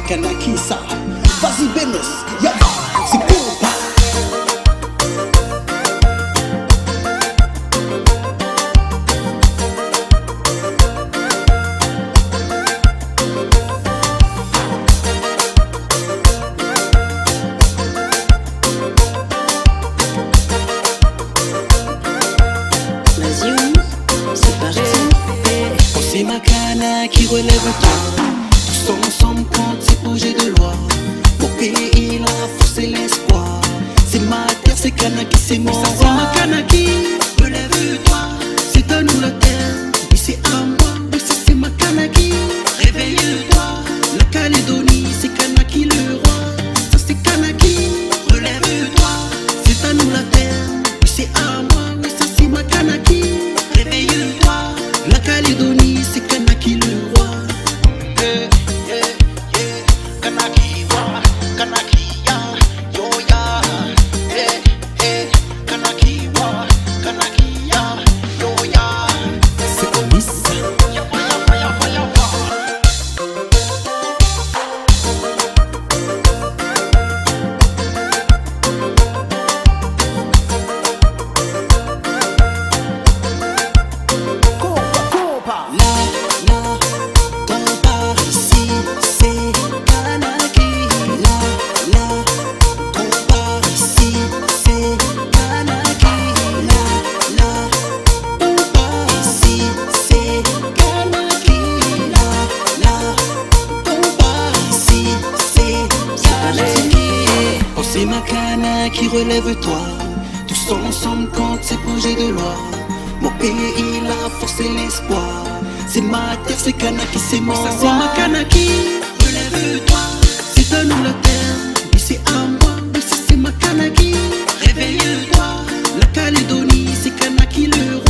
Kanakisa, vas-y Benes, y'a c'est compa. C'est parti. Oh, c'est Makana qui relève tout. Tous ensemble contre ces projets de loi. Mon pays, la force et l'espoir. C'est ma terre, c'est Kanaki, c'est mon roi. C'est Makana qui relève-toi. C'est à nous la terre, et c'est à moi. Oui, ça c'est Makana qui réveille-toi. La Calédonie, c'est Kanaki le roi. Ça c'est Kanaki, relève-toi. C'est à nous la terre, et c'est à moi. Oui, ça c'est Makana qui réveille-toi. La Calédonie, c'est Kanaki le roi. Kanaki wa, Kanaki ya, yo ya. Kanaki wa, Kanaki ya, yo ya. C'est Omis. Ya wa, ya wa, ya wa, ya wa. Compa. Compa, ici c'est Kanaki. Compa, ici c'est Kanaki. Compa, ici c'est Kanaki. Compa, ici c'est Kanaki. Oh, c'est Makana qui relève-toi. Tous ensemble contre ces projets de loi. Mon pays, la force et l'espoir. C'est ma terre, c'est Kanaki, c'est mon roi. C'est Makana qui relève-toi. C'est à nous la terre, et c'est à moi. Oui, ça c'est Makana qui réveille-toi. La Calédonie, c'est Kanaki le roi.